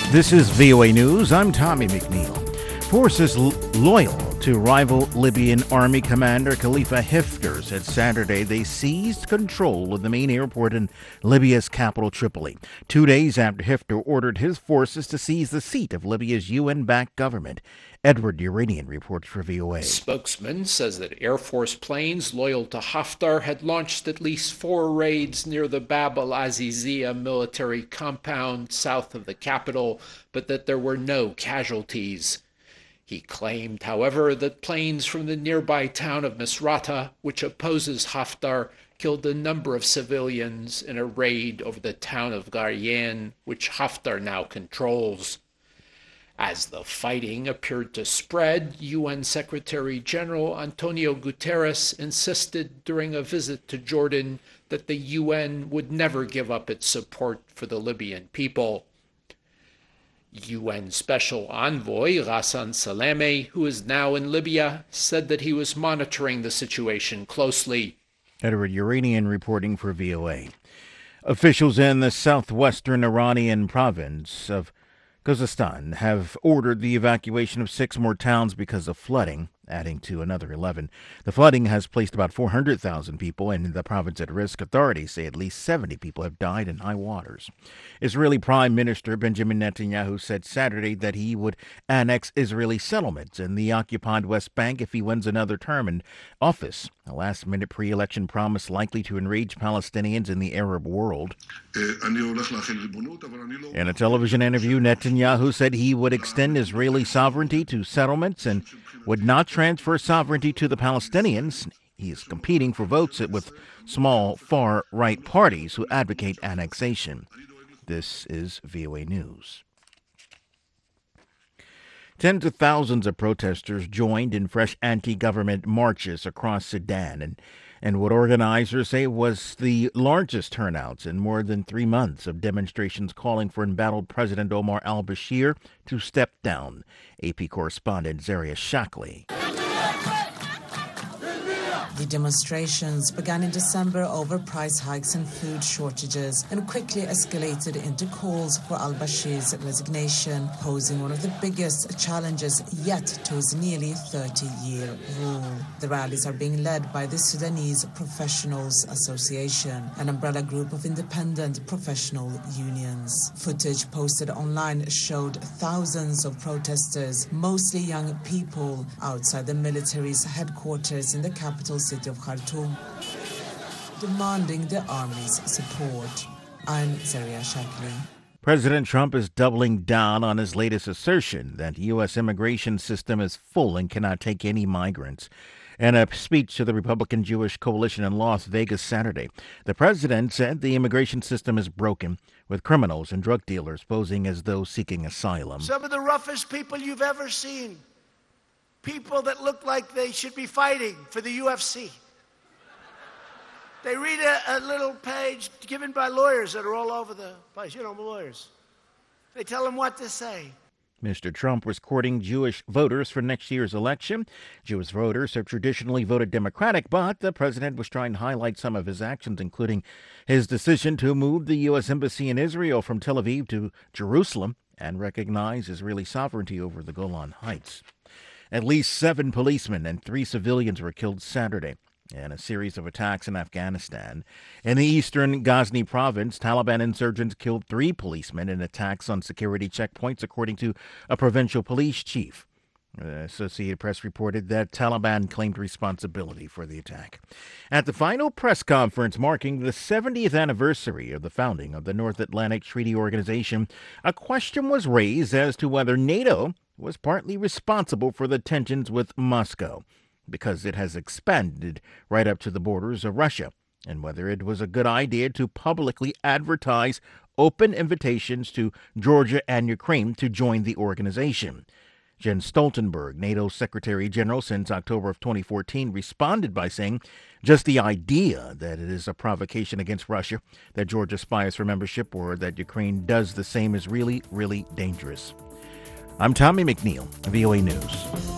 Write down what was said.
This is VOA News. I'm Tommy McNeil. Forces loyal to rival Libyan army commander Khalifa Haftar said Saturday they seized control of the main airport in Libya's capital, Tripoli, 2 days after Haftar ordered his forces to seize the seat of Libya's UN-backed government. Edward Uranian reports for VOA. Spokesman says that Air Force planes loyal to Haftar had launched at least 4 raids near the Bab al-Azizia military compound south of the capital, but that there were no casualties. He claimed, however, that planes from the nearby town of Misrata, which opposes Haftar, killed a number of civilians in a raid over the town of Garyan, which Haftar now controls. As the fighting appeared to spread, UN Secretary General Antonio Guterres insisted during a visit to Jordan that the UN would never give up its support for the Libyan people. UN Special Envoy Ghassan Salameh, who is now in Libya, said that he was monitoring the situation closely. Edward Uranian reporting for VOA. Officials in the southwestern Iranian province of Khuzestan have ordered the evacuation of 6 more towns because of flooding, adding to another 11. The flooding has placed about 400,000 people in the province at risk. Authorities say at least 70 people have died in high waters. Israeli Prime Minister Benjamin Netanyahu said Saturday that he would annex Israeli settlements in the occupied West Bank if he wins another term in office, a last-minute pre-election promise likely to enrage Palestinians in the Arab world. In a television interview, Netanyahu said he would extend Israeli sovereignty to settlements and would not transfer sovereignty to the Palestinians. He is competing for votes with small far-right parties who advocate annexation. This is VOA News. Tens of thousands of protesters joined in fresh anti-government marches across Sudan and what organizers say was the largest turnouts in more than 3 months of demonstrations calling for embattled President Omar al-Bashir to step down. AP correspondent Zaria Shackley. The demonstrations began in December over price hikes and food shortages and quickly escalated into calls for al-Bashir's resignation, posing one of the biggest challenges yet to his nearly 30-year rule. The rallies are being led by the Sudanese Professionals Association, an umbrella group of independent professional unions. Footage posted online showed thousands of protesters, mostly young people, outside the military's headquarters in the capital city of Khartoum, demanding the army's support. I'm Zaria Shackley. President Trump is doubling down on his latest assertion that the U.S. immigration system is full and cannot take any migrants. In a speech to the Republican Jewish Coalition in Las Vegas Saturday, the president said the immigration system is broken, with criminals and drug dealers posing as those seeking asylum. Some of the roughest people you've ever seen. People that look like they should be fighting for the UFC. They read a little page given by lawyers that are all over the place. You know, lawyers. They tell them what to say. Mr. Trump was courting Jewish voters for next year's election. Jewish voters have traditionally voted Democratic, but the president was trying to highlight some of his actions, including his decision to move the U.S. Embassy in Israel from Tel Aviv to Jerusalem and recognize Israeli sovereignty over the Golan Heights. At least 7 policemen and 3 civilians were killed Saturday in a series of attacks in Afghanistan. In the eastern Ghazni province, Taliban insurgents killed 3 policemen in attacks on security checkpoints, according to a provincial police chief. The Associated Press reported that Taliban claimed responsibility for the attack. At the final press conference marking the 70th anniversary of the founding of the North Atlantic Treaty Organization, a question was raised as to whether NATO was partly responsible for the tensions with Moscow, because it has expanded right up to the borders of Russia, and whether it was a good idea to publicly advertise open invitations to Georgia and Ukraine to join the organization. Jens Stoltenberg, NATO's Secretary General since October of 2014, responded by saying just the idea that it is a provocation against Russia, that Georgia aspires for membership, or that Ukraine does the same is really, really dangerous. I'm Tommy McNeil, VOA News.